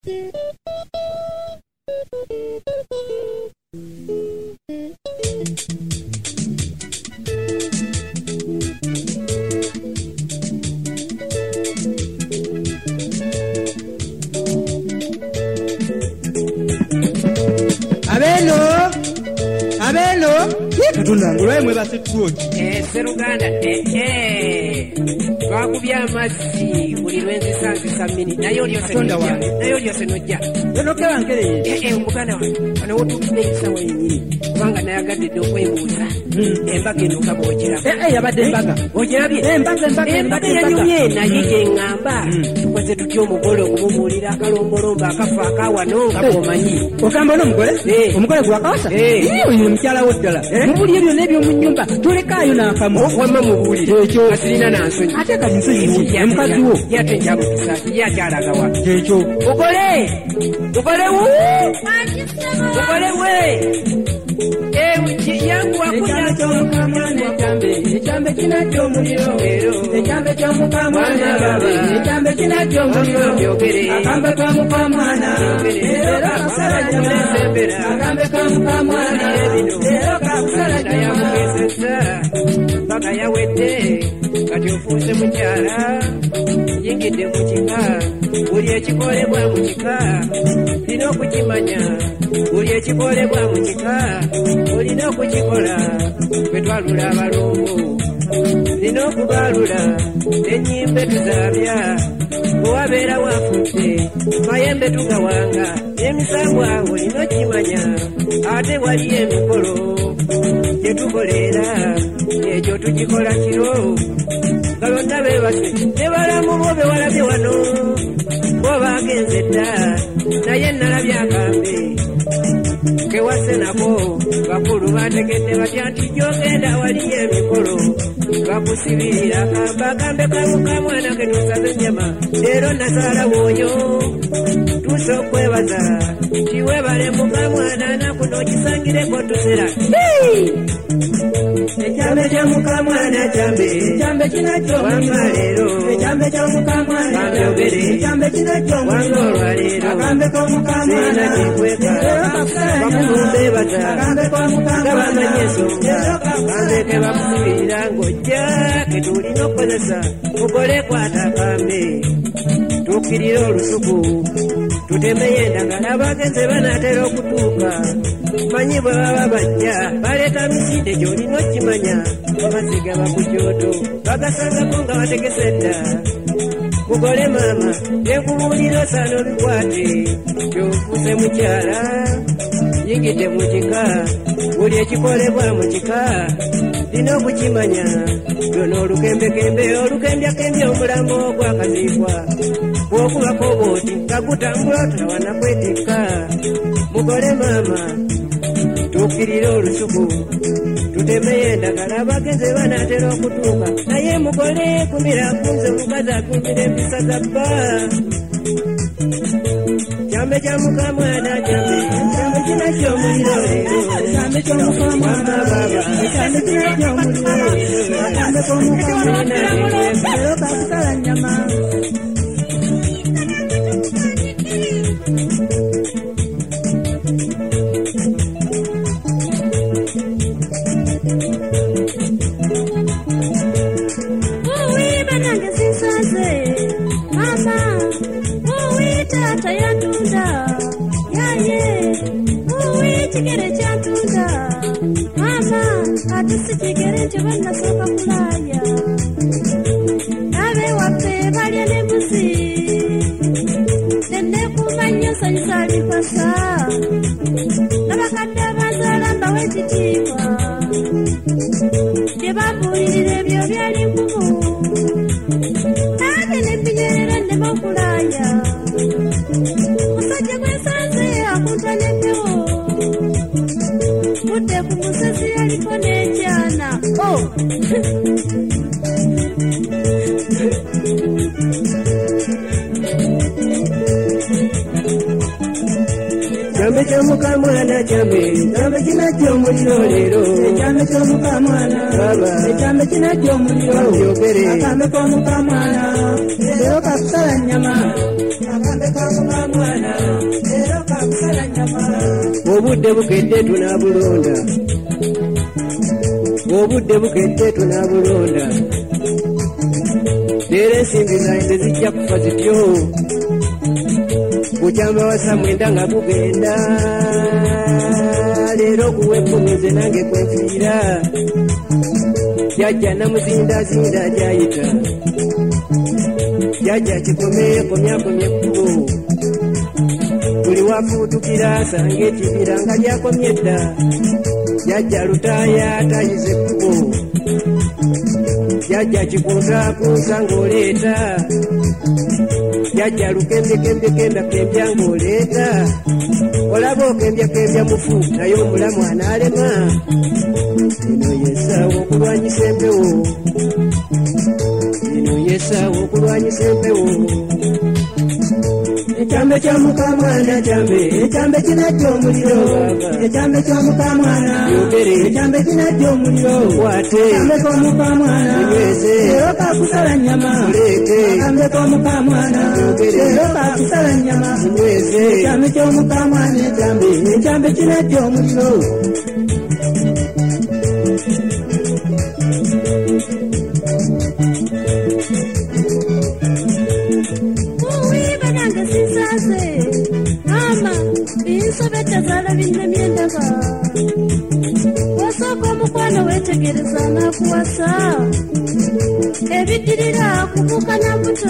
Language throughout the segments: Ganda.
Abeno, katunda ngulwaye mwebase tuoki. Seruganda, twakubya amazzi buli lwenzisa mini nayo lyose nojja. Nokeba nkereye. Omuganda wange, wano wotuufune ekisawa yennyini kubanga nayagadde dde okwebuuza embaga eno kabookera. Yabadde embaga. Ogirabye? Embaga yanyumye naye gyeŋŋamba tukoze tutya omugole okumubuulira akalombolombo akafa akawano nga bw'omanyi. Ogamba n'omugole? Omugole gwakawasa? Oyo mukyala wo ddala. Mubuli ebyo n'ebyomu nnyumba tolekaayo n'akamu. Wamma mubuulire. Ekyo. Kasirina nansonyi. Ate kati nsonyi omukazi wo. Yate njamukisa ye akyalagawa. Ekyo. Mugole wu. Mugole we. Yangu wakunya ekyambe kinajja omuliro ekyambe ky'omukamwana ekyambe kinajja omuliro akambe ka mukamwana era kasala jjamula akambe ka mukamwana era kakusala jjamula mpaka yawedde kati ofuuse mukyala yingidde mu kika buli ekikolebwa mu kika olina okukimanya buli ekikolebwa mu kika olina okukikola bwe twalula abalongo olina okubalula ennyimbe tuzaabya bwewabeera wafudde mayembe tugawanga emisambwa olina okimanya ate waliyo emikolo gye tukolera egyo tugikola kiro nga lonna beebase ne balamu bo be walabye wano bo baagenze dda naye nalabye akambe kewase nako bakulu bategedde batya nti gyogenda waliyo emikolo bakusibirira kamba akambe kamukamwana ke tusaze ennyama leero nazaala woonyo tuuse okwebaza kiwebale mukamwana nakuno ogisangireko tusera ekyambe kya mukamwana ekyambe kinajja wanga leero ekyambe kya mukamwana kambyogere ekyambe kinajja wanga olwaleero akambe k'omukamwana kikweka bakumumbeebaza nga bamanye ensonga kambe ke bakusibirira ng'ojja ke tulina okukozesa mugole kwata akambe tukkirire olusuku tutemeyo endagala abagenze banaatera okutuuka manyi bwe baba bajja baleeta misinde gy'olina okimanya amazzi gaba ku kyoto bagasangako nga bategese dda mugole maama byenkubuulira osaana obikwate kyofuuse mukyala yingidde mu kika buli ekikolebwa mu kika lina okukimanya lyono olukembekembe olukembyakembya omulambo gwakaziikwa bw'okubako bw'oti nga gutambula otalawana kwetikka mugole maama tukkirire olusuku tutemeyo endagala abagenze banaatera okutuuka naye mugole kumira kunze omukazi akumira empisa za bba kyambe kya mukamwana kyambe kinajja omuliro leero kyambe ky'omukamwana baba kyambe kinajja omuliro leero akambe k'omukamwana leero kakusala nnyama Ekyambe ky'omukamwana kyambe, ekyambe kinajja omuliro leero. Ekyambe ky'omukamwana, ekyambe kinajja omuliro. Akambe k'omukamwana, leero kakusala nnyama. Akambe k'omukamwana, leero kakusala nnyama. Obudde bukedde tunaabulonda. Obudde bukedde tunaabulonda. Leero ensimbi zange zijja kufa zityo. Kukyamba wasa mwenda nga kugenda. Leero kuwe kumize nange kwenfiira. Jajja namuzindazinda gyayita. Jajja kikome komyakomye ekkubo. Buli wafuutukira asanga ekibira nga lyakomye dda. Jajja lutaaya atayize ekkubo. Jajja kikuntakunsa ng'oleeta. Jajja lukembyekembya ng'oleeta. Olaba okembyakembya mufu naye omulamu anaalema. Eno yessaawa okulwanyisa empewo. Eno yessaawa okulwanyisa empewo. Ekyambe ky'omukamwana kyambe, ekyambe kinajja omuliro. Ekyambe ky'omukamwana, ekyambe kinajja omuliro. Ekyambe k'omukamwana, leero kakusala nnyama. Akambe k'omukamwana, leero kakusala nnyama. Ekyambe ky'omukamwana ekyambe, ekyambe kinajja omuliro. Wasooka omukwano weetegereza n'akuwasa. Ebiddirira kubuuka na buto.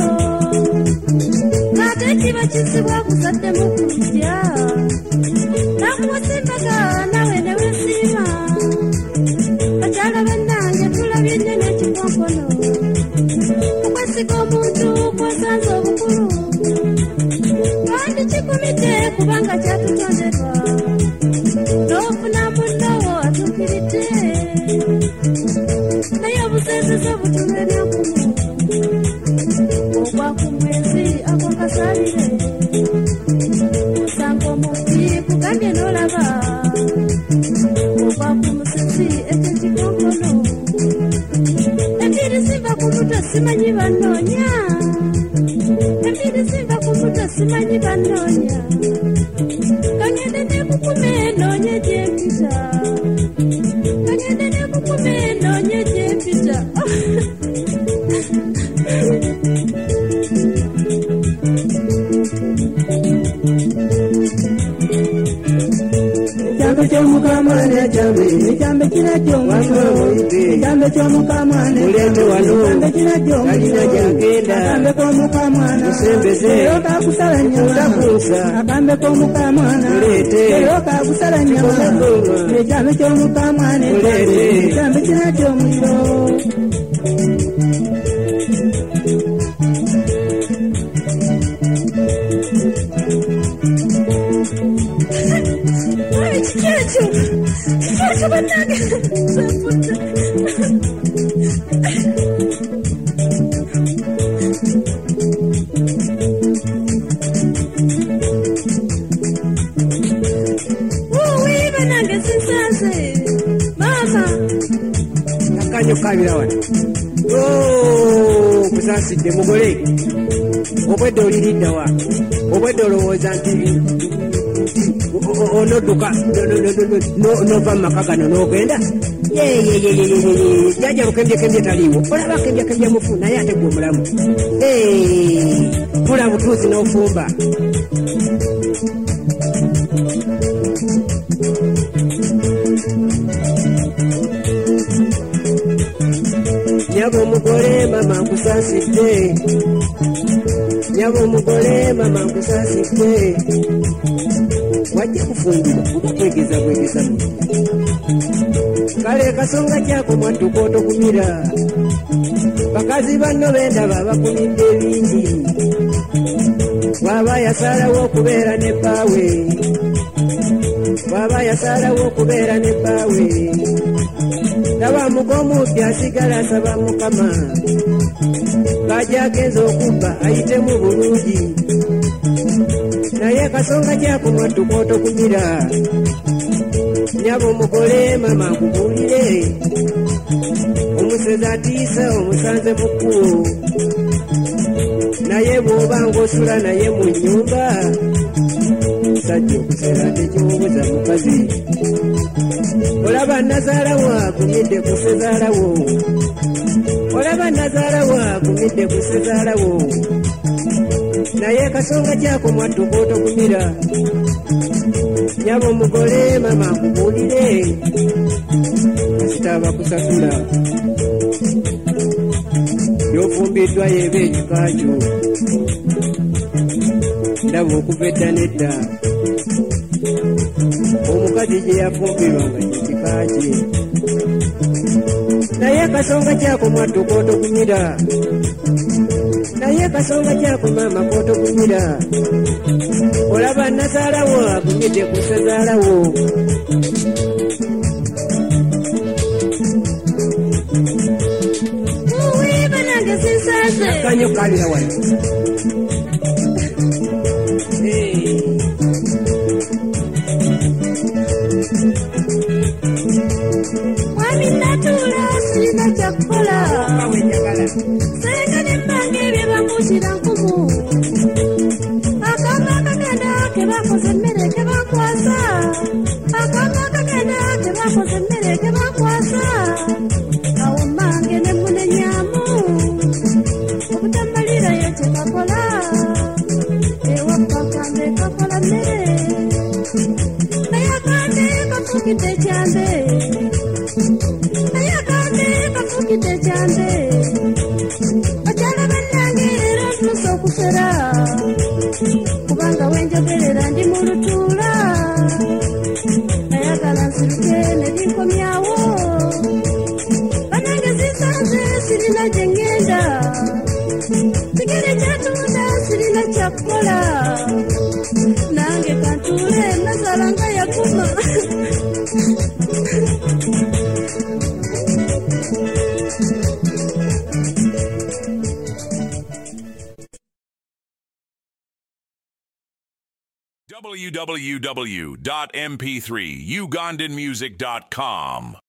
Ate kiba kisibwa kuzadde mu kulya. Nakuwasa embaga nawe ne weesiima. Bakyala bannange tulabye nnyo n'ekikonkono. Okwesiga omuntu kwasanze obukulu. Kandi kikumidde kubanga kyatutonderwa. N'ofuna munnowo atuukiridde. Naye obuseeseza butulwa ebyakumu. Ogwa ku mwezi ako kasalire. Osanga omuti kugambye n'olaba. Ogwa ku musezi ekyekikonkono. Embiri ziva ku mutwe simanyi bannoonya. Embiri ziva ku mutwe simanyi bannoonya. Kagende ne kukume noonye gyempita. Kagende ne kukume noonye gyempita. Ekyambe ky'omukamwana kyambe, ekyambe kinajja omuliro. Ekyambe ky'omukamwana, ekyambe kinajja omuliro. Akambe k'omukamwana, leero kakusala nnyama. Akambe k'omukamwana, leero kakusala nnyama. Ekyambe ky'omukamwana, ekyambe kinajja omuliro. Kikyo bannange senfudde. Bannange sinsanze maama. Akanyo kabira wano. Kusansidde mugole. Obwedde oliridda wa. Obwedde olowooza nti onodduka nova mu maka gano n'ogenda. Jjajja lukembyekembye taliiwo. Olaba akembyakembya mufu naye ate gwe omulamu. Kola butuuzi n'ofumba. Nyaba omugole mama nkusasidde. Nyaba omugole mama nkusasidde. Wajja kufungibwa kuba kwegeza bwegeza mu. Kale kasonga kyako mwadduka otokumira. Bakazi banno bendaba bakumidde ebingi. Bw'aba yasalawo okubeera ne bbaawe. Bw'aba yasalawo okubeera ne bbaawe. Laba mugomudde asigala asaba Mukama. Bajja agenza okubba ayitemu bulungi. naye kasonga kyako mwattukoto kunyira nyabo mugole mama nkubulire omusezi atiisa omusanze mukkubo naye bw'obanga osula naye mu nnyumba sajja okusera tekyobuza mukazi olaba nazaalawo agumidde ku sezaalawo olaba nazaalawo agumidde ku sezaalawo naye kasonga kyako mwattukoto kunyira nyabo mugole mama nkubulire kasitaba kusasula byofumbiddwayo eba ekikakyo ndaba okuva edda nedda omukazi gye yafumbirwanga kyekikakye naye kasonga kyako mwattukoto kunyira naye kasonga kyako maama koto kunyira olaba nazaalawo agumidde ku sezaalawo kanyo kalira wano mwami natula sirina kyakukola senga nembange ebyo bamuukira nkumu akamba akagenda kebakoze emmere kebakwasa akamba akagenda kebakoze emmere kebakwasa awo mmange ne munenyamu obutamalirayo kyekakola ewapakambe kakola mmere naye akande kafukidde ekyambe naye akande kafukidde ekyambe bakyala bannange era ntuuse okusera kubanga wenjogerera ndi mu lutuula nayagala nsiruke ne linkomyawo bannange zisanze sirina gye ŋŋenda sigere kyatunda sirina kyakukola nange kantuule nazaala nga yakuma www.mp3ugandanmusic.com